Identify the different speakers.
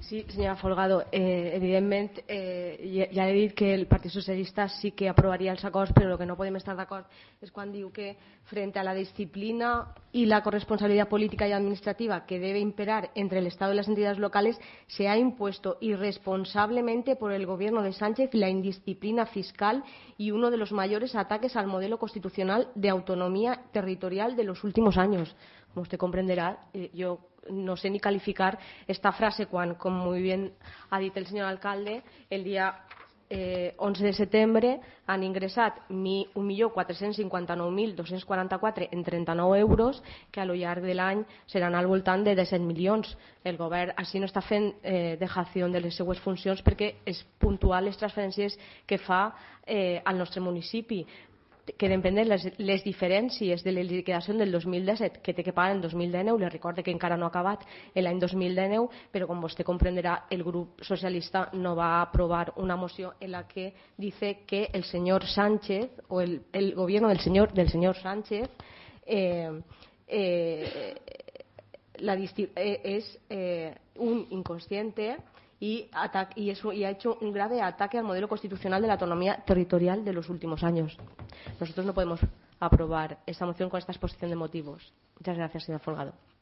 Speaker 1: Sí, senyora Folgado, evidentment ja he dit que el Partit Socialista sí que aprovaria els acords, però el que no podem estar d'acord és quan diu que frente a la disciplina y la corresponsabilidad política y administrativa que debe imperar entre el Estado y las entidades locales, se ha impuesto irresponsablemente por el gobierno de Sánchez la indisciplina fiscal y uno de los mayores ataques al modelo constitucional de autonomía territorial de los últimos años. Como usted comprenderá, yo no sé ni calificar esta frase cuando, como muy bien ha dit el señor alcalde, el día 11 de setembre han ingressat 1.459.244 en 39 euros, que a lo llarg de l'any seran al voltant de 17 milions. El govern així no està fent dejació de les seues funcions perquè és puntual les transferències que fa al nostre municipi. Queden pendents les diferències de la liquidació del 2017 que té que pagar en 2019. Les recorde que encara no ha acabat l'any 2019, però com vostè comprenderà, el grup socialista no va aprovar una moció en la que dice que el senyor Sánchez o el gobierno del señor Sánchez es un inconsciente y ha hecho un grave ataque al modelo constitucional de la autonomía territorial de los últimos años. Nosotros no podemos aprobar esta moción con esta exposición de motivos. Muchas gracias, señor Folgado.